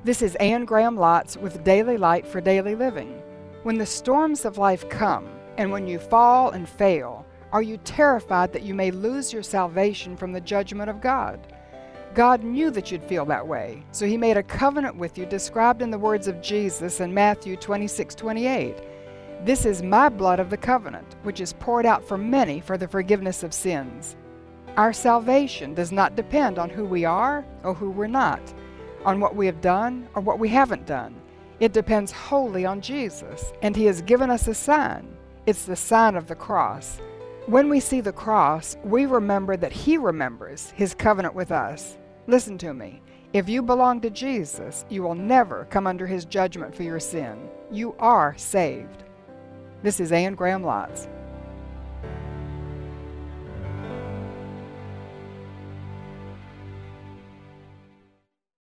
This is Anne Graham Lotz with Daily Light for Daily Living. When the storms of life come, and when you fall and fail, are you terrified that you may lose your salvation from the judgment of God? God knew that you'd feel that way, so He made a covenant with you described in the words of Jesus in Matthew 26:28. This is my blood of the covenant, which is poured out for many for the forgiveness of sins. Our salvation does not depend on who we are or who we're not, on what we have done or what we haven't done. It depends wholly on Jesus, and He has given us a sign. It's the sign of the cross. When we see the cross, we remember that He remembers His covenant with us. Listen to me. If you belong to Jesus, you will never come under His judgment for your sin. You are saved. This is Anne Graham Lotz.